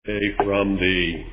From the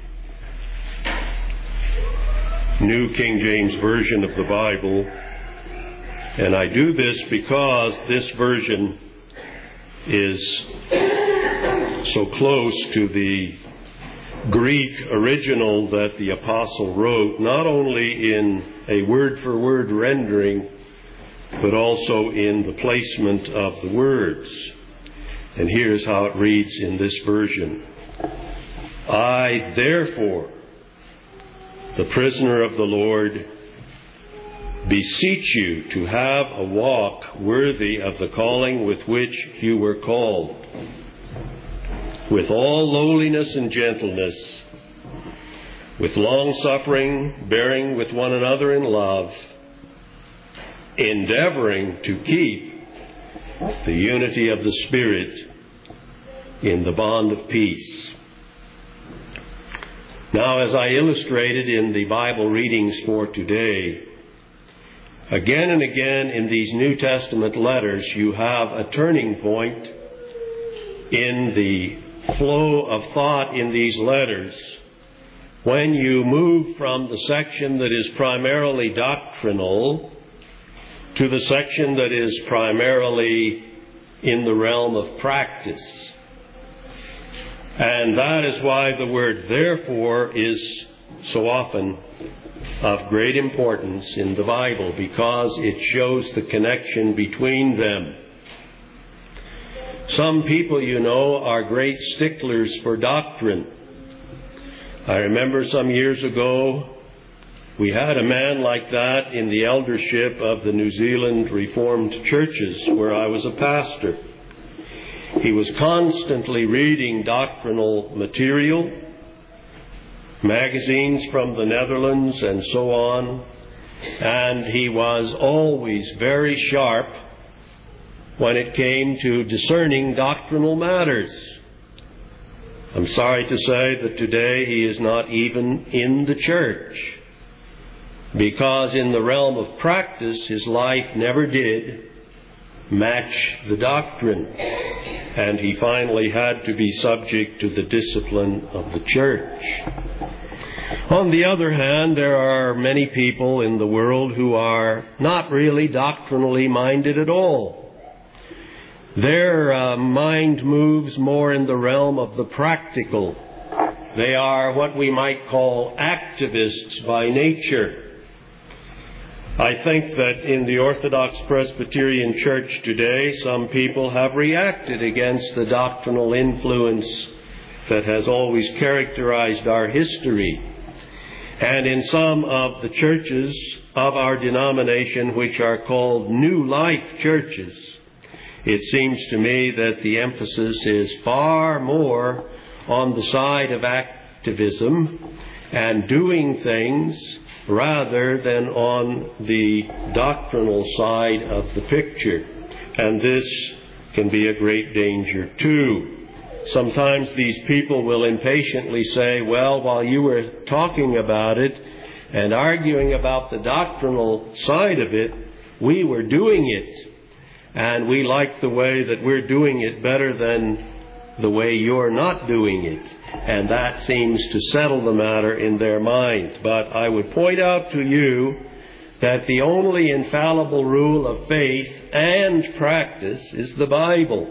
New King James Version of the Bible, and I do this because this version is so close to the Greek original that the apostle wrote, not only in a word-for-word rendering, but also in the placement of the words. And here's how it reads in this version. I, therefore, the prisoner of the Lord, beseech you to have a walk worthy of the calling with which you were called, with all lowliness and gentleness, with long-suffering, bearing with one another in love, endeavoring to keep the unity of the Spirit in the bond of peace. Now, as I illustrated in the Bible readings for today, again and again in these New Testament letters, you have a turning point in the flow of thought in these letters when you move from the section that is primarily doctrinal to the section that is primarily in the realm of practice. And that is why the word therefore is so often of great importance in the Bible, because it shows the connection between them. Some people, you know, are great sticklers for doctrine. I remember some years ago, we had a man like that in the eldership of the New Zealand Reformed churches where I was a pastor. He was constantly reading doctrinal material, magazines from the Netherlands and so on, and he was always very sharp when it came to discerning doctrinal matters. I'm sorry to say that today he is not even in the church, because in the realm of practice his life never did match the doctrine, and he finally had to be subject to the discipline of the church. On the other hand, there are many people in the world who are not really doctrinally minded at all. Their mind moves more in the realm of the practical. They are what we might call activists by nature. I think that in the Orthodox Presbyterian Church today, some people have reacted against the doctrinal influence that has always characterized our history. And in some of the churches of our denomination, which are called New Life churches, it seems to me that the emphasis is far more on the side of activism and doing things rather than on the doctrinal side of the picture. And this can be a great danger too. Sometimes these people will impatiently say, well, while you were talking about it and arguing about the doctrinal side of it, we were doing it. And we like the way that we're doing it better than the way you're not doing it. And that seems to settle the matter in their mind. But I would point out to you that the only infallible rule of faith and practice is the Bible.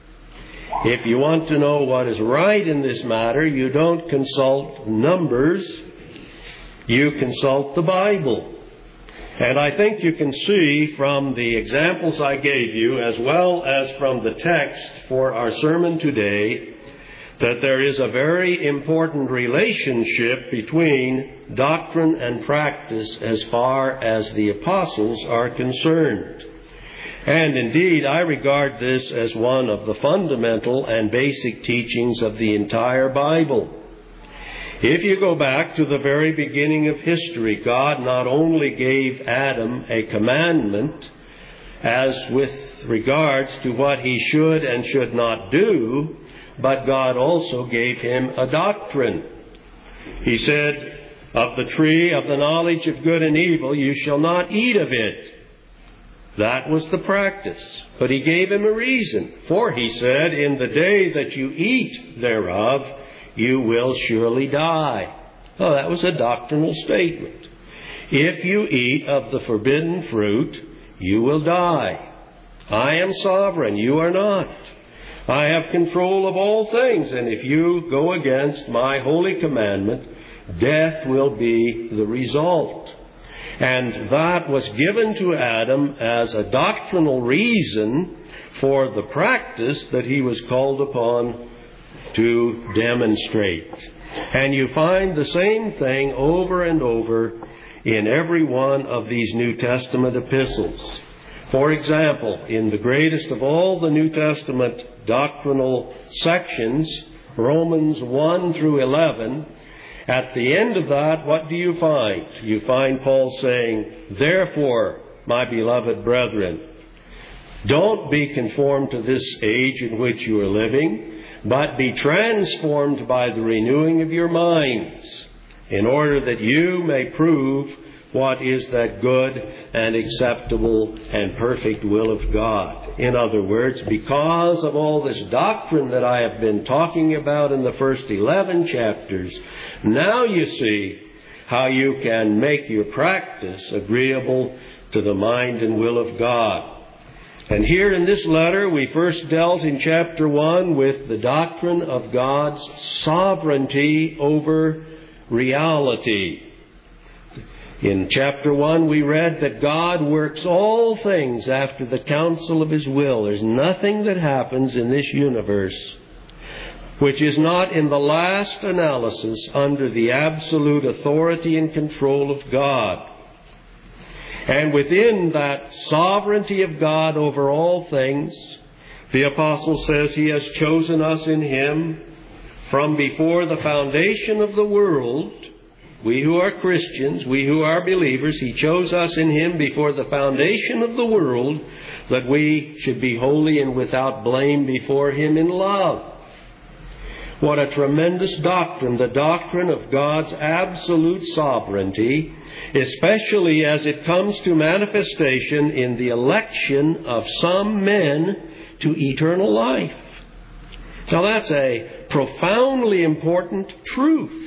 If you want to know what is right in this matter, you don't consult numbers, you consult the Bible. And I think you can see from the examples I gave you, as well as from the text for our sermon today, that there is a very important relationship between doctrine and practice as far as the apostles are concerned. And indeed, I regard this as one of the fundamental and basic teachings of the entire Bible. If you go back to the very beginning of history, God not only gave Adam a commandment as with regards to what he should and should not do, but God also gave him a doctrine. He said, of the tree of the knowledge of good and evil, you shall not eat of it. That was the practice. But he gave him a reason. For he said, in the day that you eat thereof, you will surely die. Oh, that was a doctrinal statement. If you eat of the forbidden fruit, you will die. I am sovereign, you are not. I have control of all things, and if you go against my holy commandment, death will be the result. And that was given to Adam as a doctrinal reason for the practice that he was called upon to demonstrate. And you find the same thing over and over in every one of these New Testament epistles. For example, in the greatest of all the New Testament doctrinal sections, Romans 1 through 11, at the end of that, what do you find? You find Paul saying, "Therefore, my beloved brethren, don't be conformed to this age in which you are living, but be transformed by the renewing of your minds, in order that you may prove what is that good and acceptable and perfect will of God." In other words, because of all this doctrine that I have been talking about in the first 11 chapters, now you see how you can make your practice agreeable to the mind and will of God. And here in this letter, we first dealt in chapter 1 with the doctrine of God's sovereignty over reality. In chapter 1, we read that God works all things after the counsel of His will. There's nothing that happens in this universe which is not in the last analysis under the absolute authority and control of God. And within that sovereignty of God over all things, the apostle says He has chosen us in Him from before the foundation of the world. We who are Christians, we who are believers, He chose us in Him before the foundation of the world, that we should be holy and without blame before Him in love. What a tremendous doctrine, the doctrine of God's absolute sovereignty, especially as it comes to manifestation in the election of some men to eternal life. Now that's a profoundly important truth.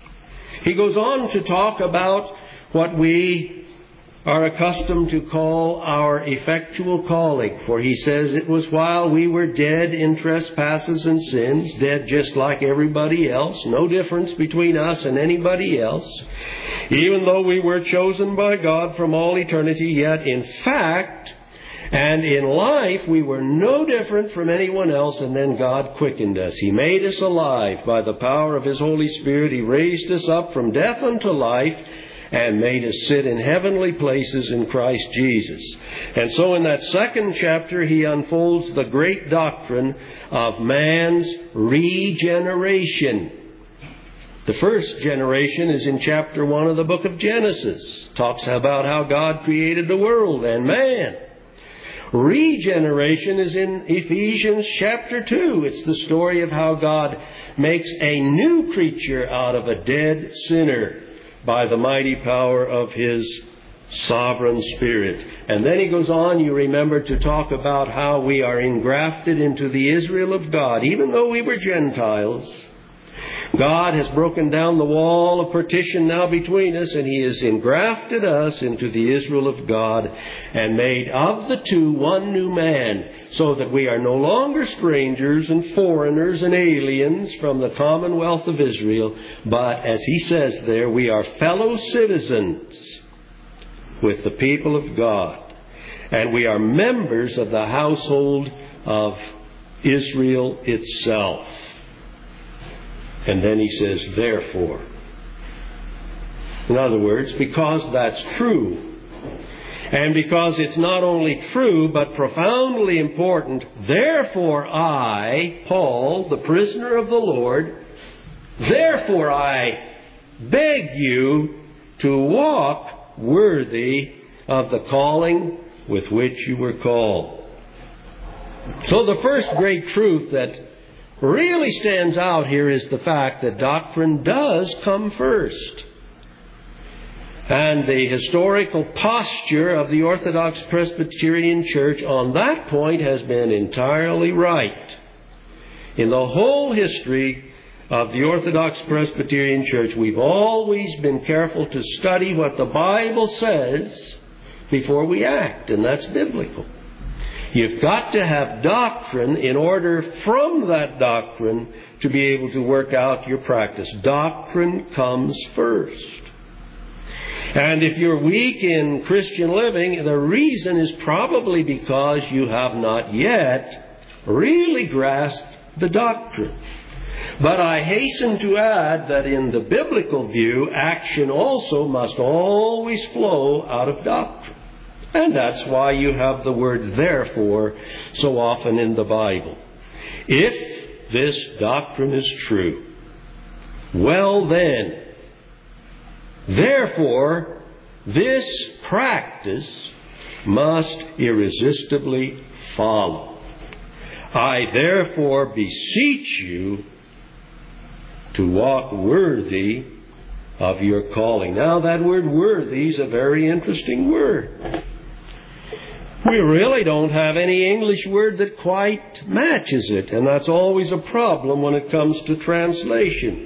He goes on to talk about what we are accustomed to call our effectual calling. For he says it was while we were dead in trespasses and sins, dead just like everybody else, no difference between us and anybody else. Even though we were chosen by God from all eternity, yet in fact and in life we were no different from anyone else, and then God quickened us. He made us alive by the power of His Holy Spirit. He raised us up from death unto life and made us sit in heavenly places in Christ Jesus. And so in that second chapter, he unfolds the great doctrine of man's regeneration. The first generation is in chapter 1 of the book of Genesis. Talks about how God created the world and man. Regeneration is in Ephesians chapter 2. It's the story of how God makes a new creature out of a dead sinner by the mighty power of His sovereign Spirit. And then he goes on, you remember, to talk about how we are engrafted into the Israel of God. Even though we were Gentiles, God has broken down the wall of partition now between us, and He has engrafted us into the Israel of God and made of the two one new man, so that we are no longer strangers and foreigners and aliens from the commonwealth of Israel, but, as he says there, we are fellow citizens with the people of God, and we are members of the household of Israel itself. And then he says, therefore. In other words, because that's true, and because it's not only true, but profoundly important, therefore I, Paul, the prisoner of the Lord, therefore I beg you to walk worthy of the calling with which you were called. So the first great truth that really stands out here is the fact that doctrine does come first. And the historical posture of the Orthodox Presbyterian Church on that point has been entirely right. In the whole history of the Orthodox Presbyterian Church, we've always been careful to study what the Bible says before we act, and that's biblical. You've got to have doctrine in order from that doctrine to be able to work out your practice. Doctrine comes first. And if you're weak in Christian living, the reason is probably because you have not yet really grasped the doctrine. But I hasten to add that in the biblical view, action also must always flow out of doctrine. And that's why you have the word therefore so often in the Bible. If this doctrine is true, well then, therefore, this practice must irresistibly follow. I therefore beseech you to walk worthy of your calling. Now, that word worthy is a very interesting word. We really don't have any English word that quite matches it, and that's always a problem when it comes to translations.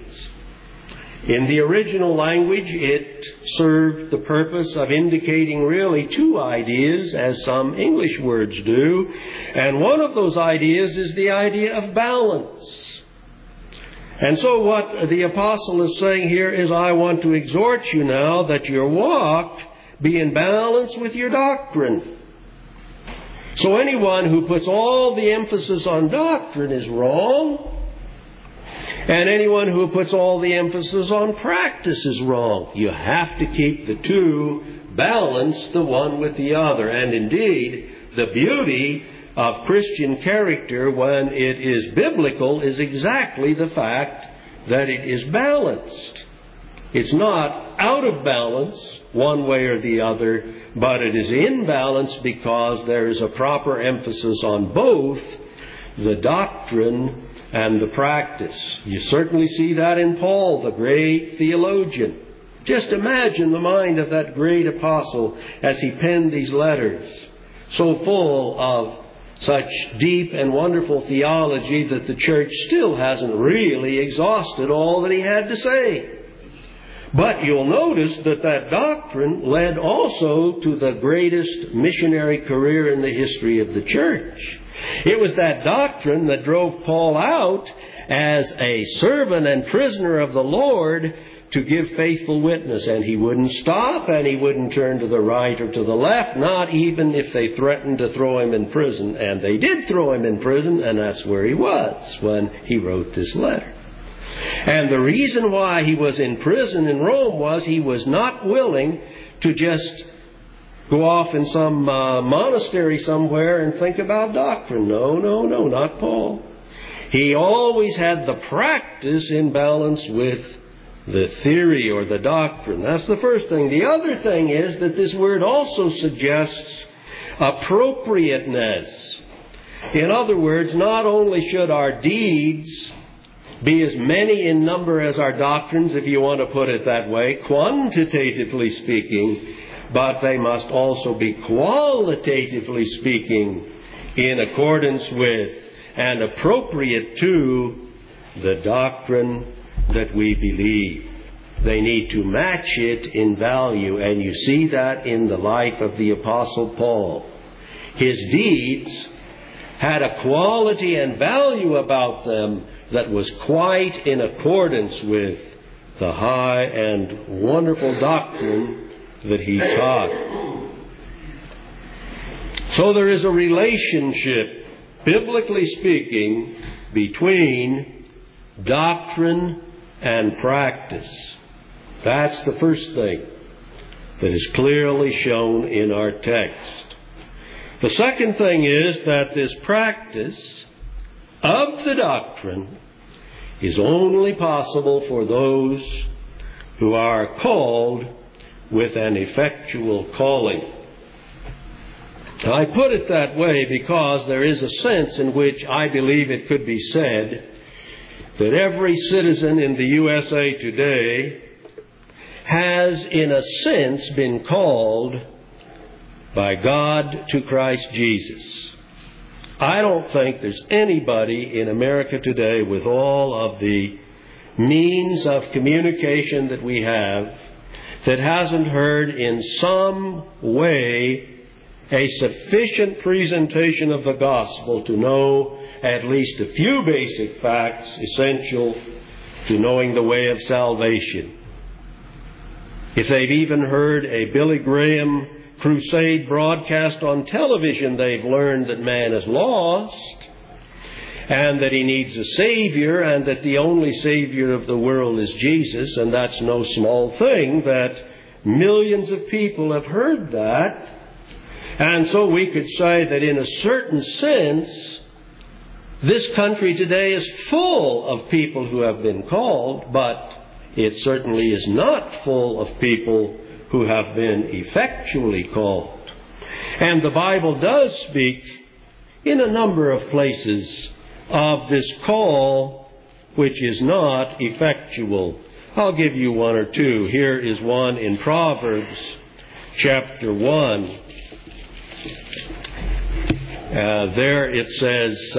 In the original language, it served the purpose of indicating really two ideas, as some English words do, and one of those ideas is the idea of balance. And so what the apostle is saying here is, I want to exhort you now that your walk be in balance with your doctrine. So anyone who puts all the emphasis on doctrine is wrong, and anyone who puts all the emphasis on practice is wrong. You have to keep the two balanced, the one with the other. And indeed, the beauty of Christian character when it is biblical is exactly the fact that it is balanced. It's not out of balance one way or the other, but it is in balance because there is a proper emphasis on both the doctrine and the practice. You certainly see that in Paul, the great theologian. Just imagine the mind of that great apostle as he penned these letters, so full of such deep and wonderful theology that the church still hasn't really exhausted all that he had to say. But you'll notice that that doctrine led also to the greatest missionary career in the history of the church. It was that doctrine that drove Paul out as a servant and prisoner of the Lord to give faithful witness. And he wouldn't stop, and he wouldn't turn to the right or to the left, not even if they threatened to throw him in prison. And they did throw him in prison, and that's where he was when he wrote this letter. And the reason why he was in prison in Rome was he was not willing to just go off in some monastery somewhere and think about doctrine. No, not Paul. He always had the practice in balance with the theory or the doctrine. That's the first thing. The other thing is that this word also suggests appropriateness. In other words, not only should our deeds be as many in number as our doctrines, if you want to put it that way, quantitatively speaking, but they must also be qualitatively speaking in accordance with and appropriate to the doctrine that we believe. They need to match it in value, and you see that in the life of the Apostle Paul. His deeds had a quality and value about them that was quite in accordance with the high and wonderful doctrine that he taught. So there is a relationship, biblically speaking, between doctrine and practice. That's the first thing that is clearly shown in our text. The second thing is that this practice of the doctrine is only possible for those who are called with an effectual calling. I put it that way because there is a sense in which I believe it could be said that every citizen in the USA today has, in a sense, been called by God to Christ Jesus. I don't think there's anybody in America today with all of the means of communication that we have that hasn't heard in some way a sufficient presentation of the gospel to know at least a few basic facts essential to knowing the way of salvation. If they've even heard a Billy Graham crusade broadcast on television, they've learned that man is lost and that he needs a Savior, and that the only Savior of the world is Jesus, and that's no small thing, that millions of people have heard that. And so we could say that in a certain sense, this country today is full of people who have been called, but it certainly is not full of people who have been effectually called. And the Bible does speak in a number of places of this call which is not effectual. I'll give you one or two. Here is one in Proverbs chapter 1. There it says,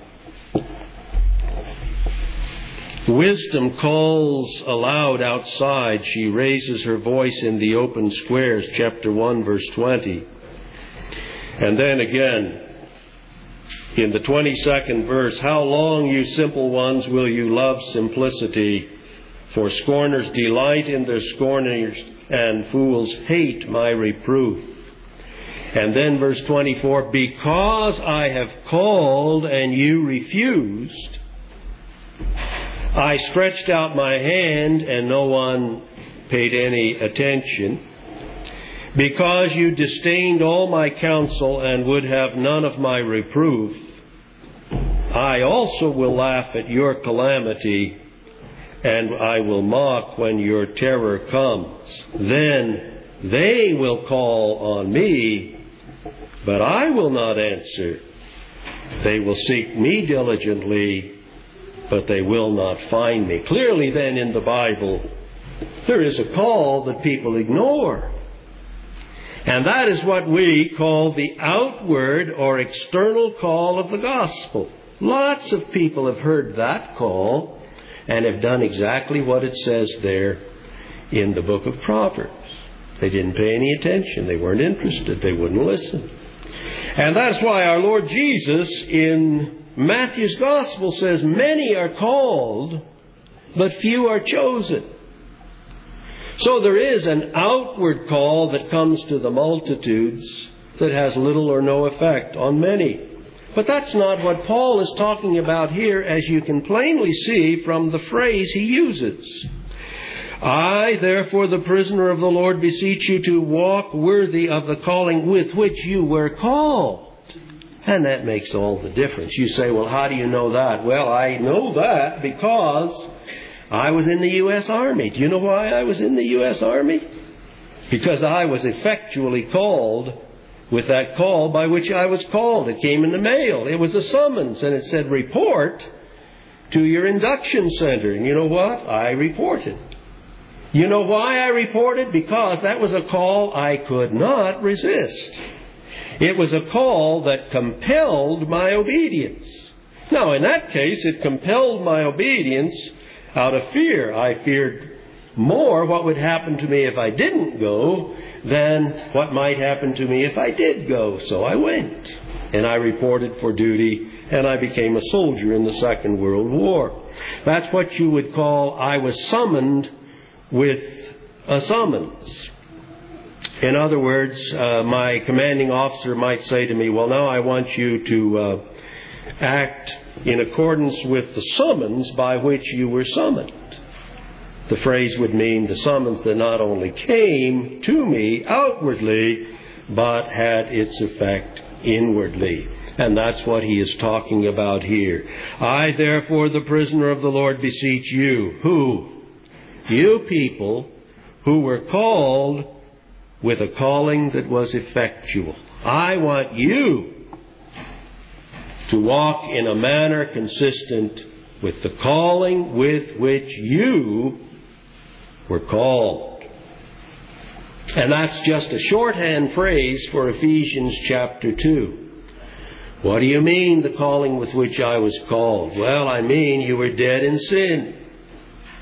wisdom calls aloud outside. She raises her voice in the open squares. Chapter 1, verse 20. And then again, in the 22nd verse, how long, you simple ones, will you love simplicity? For scorners delight in their scorners, and fools hate my reproof. And then verse 24, because I have called and you refused, I stretched out my hand and no one paid any attention. Because you disdained all my counsel and would have none of my reproof, I also will laugh at your calamity, and I will mock when your terror comes. Then they will call on me, but I will not answer. They will seek me diligently, but they will not find me. Clearly then in the Bible, there is a call that people ignore. And that is what we call the outward or external call of the gospel. Lots of people have heard that call and have done exactly what it says there in the book of Proverbs. They didn't pay any attention. They weren't interested. They wouldn't listen. And that's why our Lord Jesus in Matthew's gospel says, many are called, but few are chosen. So there is an outward call that comes to the multitudes that has little or no effect on many. But that's not what Paul is talking about here, as you can plainly see from the phrase he uses. I, therefore, the prisoner of the Lord, beseech you to walk worthy of the calling with which you were called. And that makes all the difference. You say, well, how do you know that? Well, I know that because I was in the U.S. Army. Do you know why I was in the U.S. Army? Because I was effectually called with that call by which I was called. It came in the mail. It was a summons, and it said, report to your induction center. And you know what? I reported. You know why I reported? Because that was a call I could not resist. It was a call that compelled my obedience. Now, in that case, it compelled my obedience out of fear. I feared more what would happen to me if I didn't go than what might happen to me if I did go. So I went, and I reported for duty, and I became a soldier in the Second World War. That's what you would call, I was summoned with a summons. In other words, my commanding officer might say to me, well, now I want you to act in accordance with the summons by which you were summoned. The phrase would mean the summons that not only came to me outwardly, but had its effect inwardly. And that's what he is talking about here. I, therefore, the prisoner of the Lord, beseech you. Who? You people who were called with a calling that was effectual. I want you to walk in a manner consistent with the calling with which you were called. And that's just a shorthand phrase for Ephesians chapter 2. What do you mean, the calling with which I was called? Well, I mean you were dead in sin.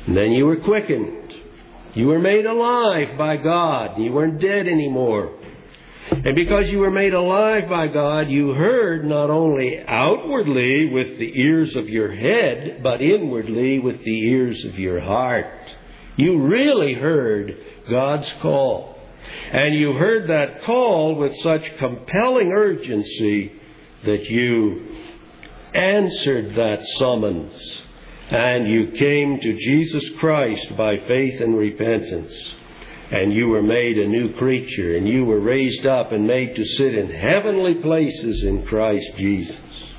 And then you were quickened. You were made alive by God. You weren't dead anymore. And because you were made alive by God, you heard not only outwardly with the ears of your head, but inwardly with the ears of your heart. You really heard God's call. And you heard that call with such compelling urgency that you answered that summons. And you came to Jesus Christ by faith and repentance. And you were made a new creature. And you were raised up and made to sit in heavenly places in Christ Jesus.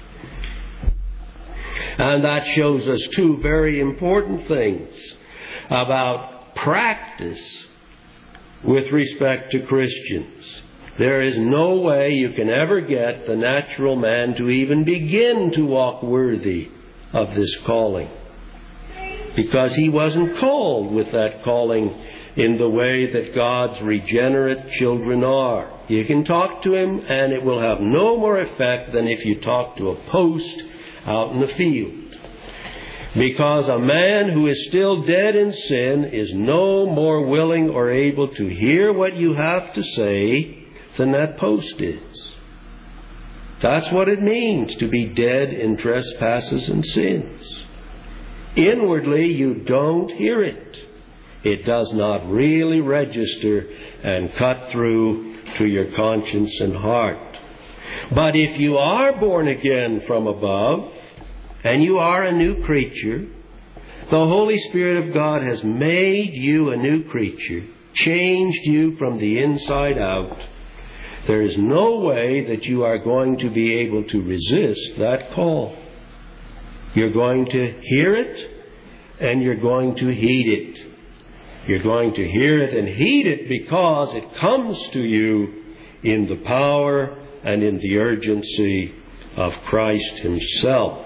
And that shows us two very important things about practice with respect to Christians. There is no way you can ever get the natural man to even begin to walk worthy of this calling, because he wasn't called with that calling in the way that God's regenerate children are. You can talk to him and it will have no more effect than if you talk to a post out in the field. Because a man who is still dead in sin is no more willing or able to hear what you have to say than that post is. That's what it means to be dead in trespasses and sins. Inwardly, you don't hear it. It does not really register and cut through to your conscience and heart. But if you are born again from above, and you are a new creature, the Holy Spirit of God has made you a new creature, changed you from the inside out. There is no way that you are going to be able to resist that call. You're going to hear it, and you're going to heed it. You're going to hear it and heed it because it comes to you in the power and in the urgency of Christ Himself.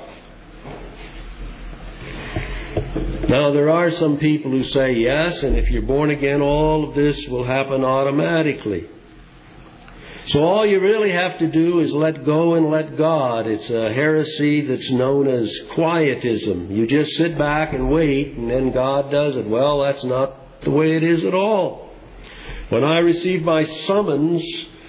Now, there are some people who say, yes, and if you're born again, all of this will happen automatically. So all you really have to do is let go and let God. It's a heresy that's known as quietism. You just sit back and wait, and then God does it. Well, that's not the way it is at all. When I received my summons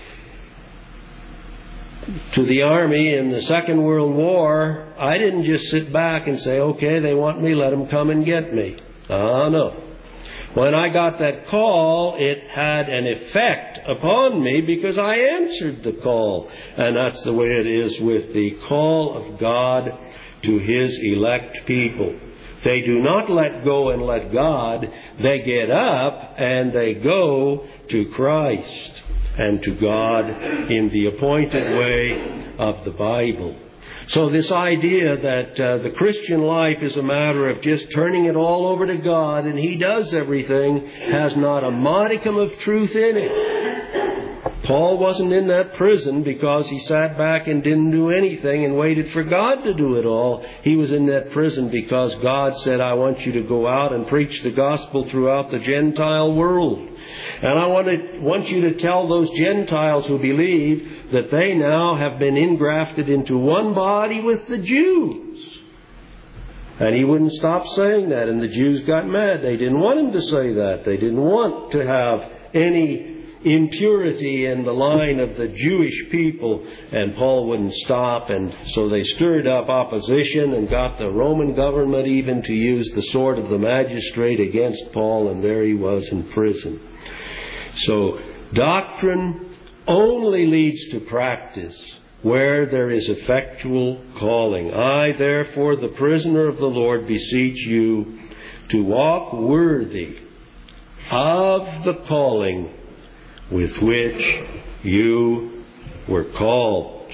to the army in the Second World War, I didn't just sit back and say, okay, they want me, let them come and get me. No. When I got that call, it had an effect upon me because I answered the call. And that's the way it is with the call of God to His elect people. They do not let go and let God. They get up and they go to Christ and to God in the appointed way of the Bible. So this idea that the Christian life is a matter of just turning it all over to God and He does everything has not a modicum of truth in it. Paul wasn't in that prison because he sat back and didn't do anything and waited for God to do it all. He was in that prison because God said, I want you to go out and preach the gospel throughout the Gentile world. And I want you to tell those Gentiles who believe that they now have been engrafted into one body with the Jews. And he wouldn't stop saying that, and the Jews got mad. They didn't want him to say that. They didn't want to have any impurity in the line of the Jewish people, and Paul wouldn't stop, and so they stirred up opposition and got the Roman government even to use the sword of the magistrate against Paul, and there he was in prison. So doctrine only leads to practice where there is effectual calling. I, therefore, the prisoner of the Lord, beseech you to walk worthy of the calling with which you were called.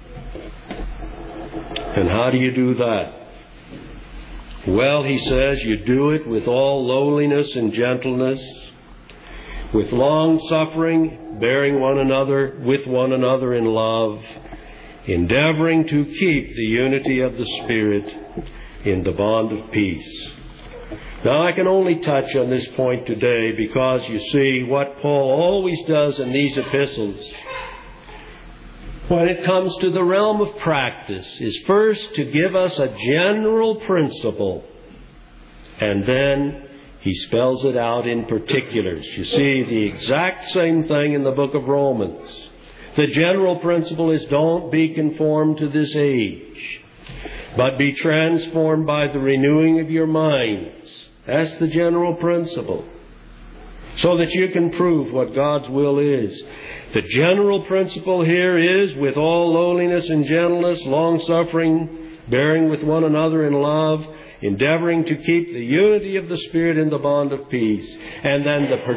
And how do you do that? Well, he says, you do it with all lowliness and gentleness, with long suffering, bearing one another with one another in love, endeavoring to keep the unity of the Spirit in the bond of peace. Now, I can only touch on this point today because, you see, what Paul always does in these epistles, when it comes to the realm of practice, is first to give us a general principle And then he spells it out in particulars. You see the exact same thing in the book of Romans. The general principle is don't be conformed to this age, but be transformed by the renewing of your minds. That's the general principle. So that you can prove what God's will is. The general principle here is, with all lowliness and gentleness, long-suffering, bearing with one another in love, endeavoring to keep the unity of the Spirit in the bond of peace. And then the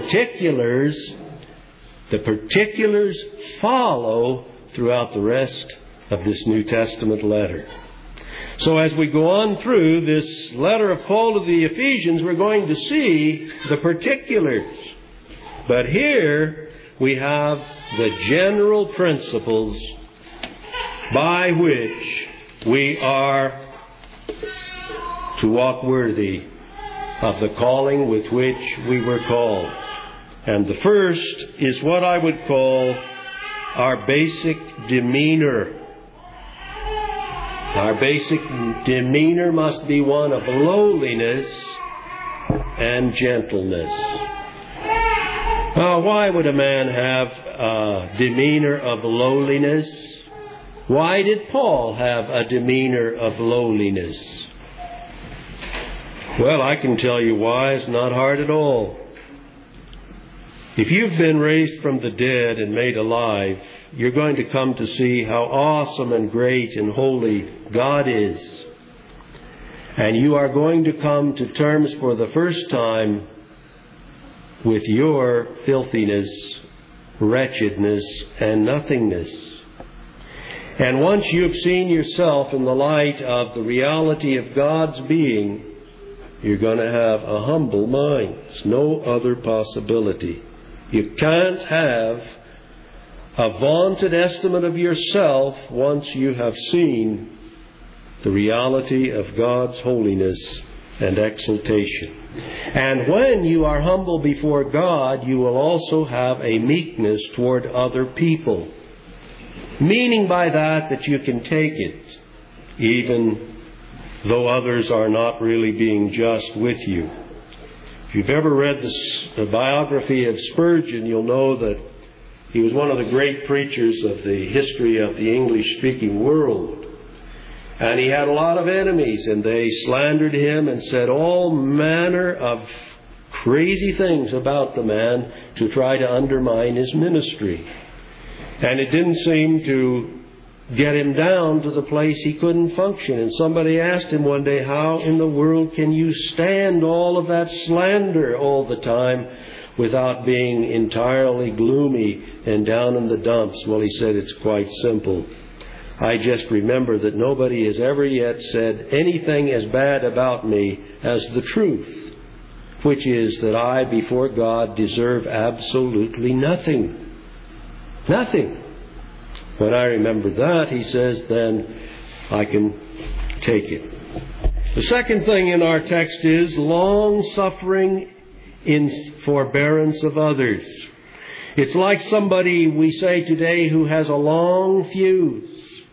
particulars follow throughout the rest of this New Testament letter. So as we go on through this letter of Paul to the Ephesians, we're going to see the particulars. But here we have the general principles by which we are to walk worthy of the calling with which we were called. And the first is what I would call our basic demeanor. Our basic demeanor must be one of lowliness and gentleness. Now, why would a man have a demeanor of lowliness? Why did Paul have a demeanor of lowliness? Well, I can tell you why. It's not hard at all. If you've been raised from the dead and made alive, you're going to come to see how awesome and great and holy God is. And you are going to come to terms for the first time with your filthiness, wretchedness, and nothingness. And once you've seen yourself in the light of the reality of God's being, you're going to have a humble mind. There's no other possibility. You can't have a vaunted estimate of yourself once you have seen the reality of God's holiness and exaltation. And when you are humble before God, you will also have a meekness toward other people. Meaning by that you can take it, even though others are not really being just with you. If you've ever read the biography of Spurgeon, you'll know that he was one of the great preachers of the history of the English-speaking world. And he had a lot of enemies, and they slandered him and said all manner of crazy things about the man to try to undermine his ministry. And it didn't seem to get him down to the place he couldn't function. And somebody asked him one day, how in the world can you stand all of that slander all the time without being entirely gloomy and down in the dumps? Well, he said, it's quite simple. I just remember that nobody has ever yet said anything as bad about me as the truth, which is that I, before God, deserve absolutely nothing. Nothing. When I remember that, he says, then I can take it. The second thing in our text is long-suffering in forbearance of others. It's like somebody, we say today, who has a long fuse.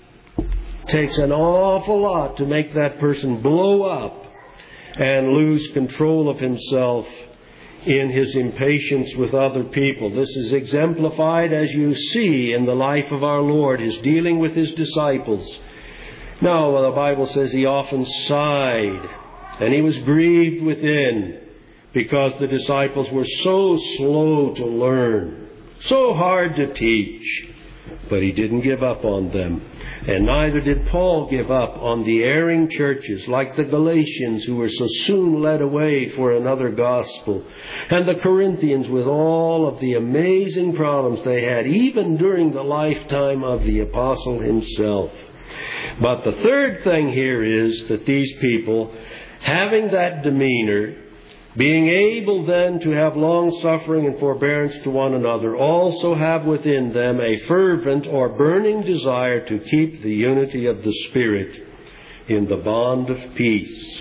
Takes an awful lot to make that person blow up and lose control of himself in his impatience with other people. This is exemplified, as you see, in the life of our Lord, his dealing with his disciples. Now, the Bible says he often sighed, and he was grieved within, because the disciples were so slow to learn, so hard to teach. But he didn't give up on them. And neither did Paul give up on the erring churches like the Galatians, who were so soon led away for another gospel, and the Corinthians with all of the amazing problems they had, even during the lifetime of the apostle himself. But the third thing here is that these people, having that demeanor, being able then to have long-suffering and forbearance to one another, also have within them a fervent or burning desire to keep the unity of the Spirit in the bond of peace.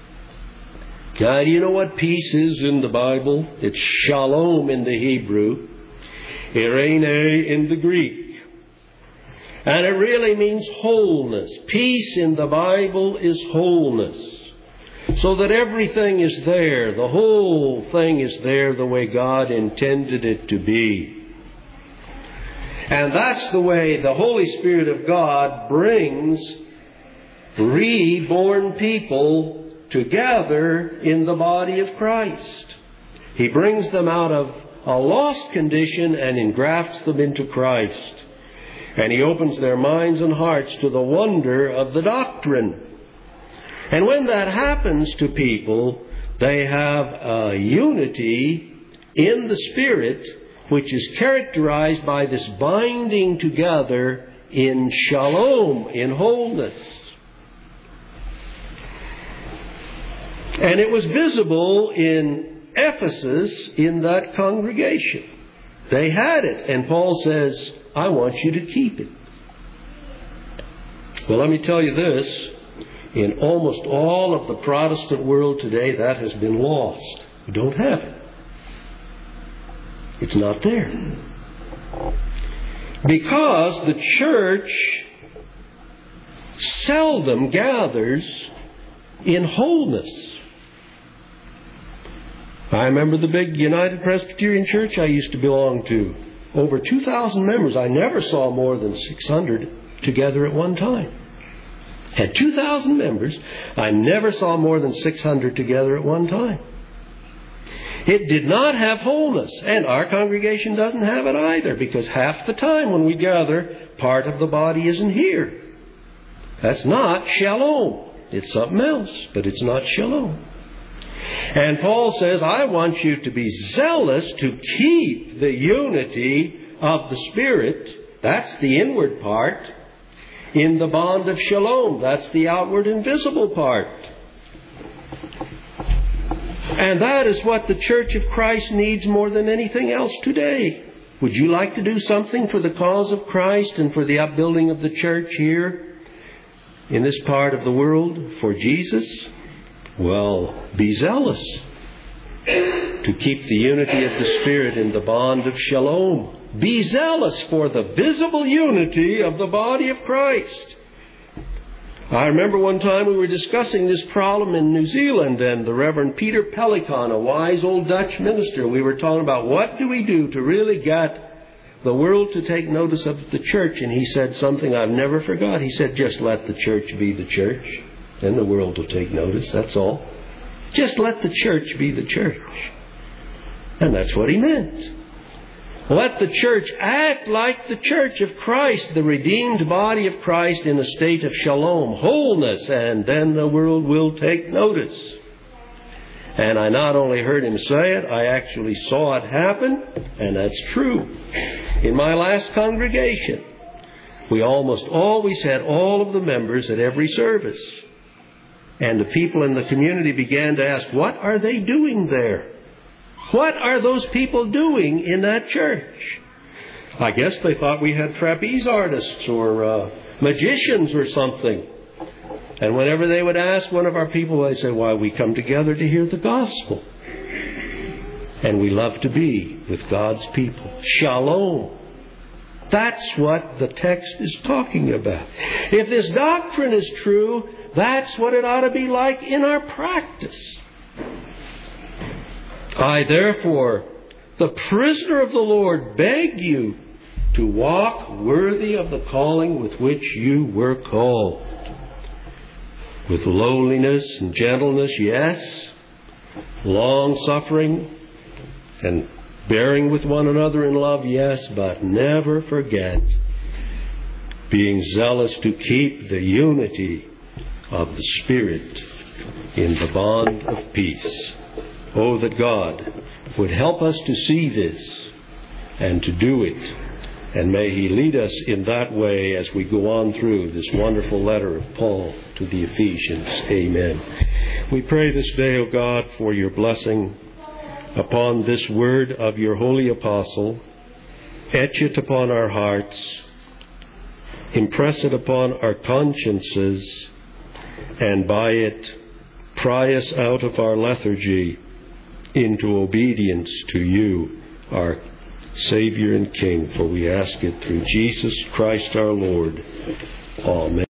Now, do you know what peace is in the Bible? It's shalom in the Hebrew, eirene in the Greek. And it really means wholeness. Peace in the Bible is wholeness. so that everything is there. The whole thing is there the way God intended it to be. And that's the way the Holy Spirit of God brings reborn people together in the body of Christ. He brings them out of a lost condition and engrafts them into Christ. And He opens their minds and hearts to the wonder of the doctrine. And when that happens to people, they have a unity in the Spirit which is characterized by this binding together in shalom, in wholeness. And it was visible in Ephesus in that congregation. They had it. And Paul says, I want you to keep it. Well, let me tell you this. In almost all of the Protestant world today, that has been lost. We don't have it. It's not there. Because the church seldom gathers in wholeness. I remember the big United Presbyterian Church I used to belong to. Over 2,000 members. I never saw more than 600 together at one time. Had 2,000 members. I never saw more than 600 together at one time. It did not have wholeness. And our congregation doesn't have it either, because half the time when we gather, part of the body isn't here. That's not shalom. It's something else, but it's not shalom. And Paul says, I want you to be zealous to keep the unity of the Spirit. That's the inward part. In the bond of shalom. That's the outward and visible part. And that is what the Church of Christ needs more than anything else today. Would you like to do something for the cause of Christ and for the upbuilding of the church here in this part of the world for Jesus? Well, be zealous to keep the unity of the Spirit in the bond of shalom. Be zealous for the visible unity of the body of Christ. I remember one time we were discussing this problem in New Zealand, and the Reverend Peter Pelikan, a wise old Dutch minister, we were talking about what do we do to really get the world to take notice of the church. And he said something I've never forgot. He said, just let the church be the church, and the world will take notice. That's all. Just let the church be the church. And that's what he meant. Let the church act like the church of Christ, the redeemed body of Christ in a state of shalom, wholeness, and then the world will take notice. And I not only heard him say it, I actually saw it happen, and that's true. In my last congregation, we almost always had all of the members at every service. And the people in the community began to ask, what are they doing there? What are those people doing in that church? I guess they thought we had trapeze artists or magicians or something. And whenever they would ask one of our people, they'd say, why, we come together to hear the gospel. And we love to be with God's people. Shalom. That's what the text is talking about. If this doctrine is true, that's what it ought to be like in our practice. I, therefore, the prisoner of the Lord, beg you to walk worthy of the calling with which you were called. With lowliness and gentleness, yes. Long-suffering and bearing with one another in love, yes. But never forget being zealous to keep the unity of the Spirit in the bond of peace. Oh, that God would help us to see this and to do it. And may He lead us in that way as we go on through this wonderful letter of Paul to the Ephesians. Amen. We pray this day, O God, for your blessing upon this word of your holy apostle. Etch it upon our hearts. Impress it upon our consciences. And by it, pry us out of our lethargy into obedience to you, our Savior and King. For we ask it through Jesus Christ our Lord. Amen.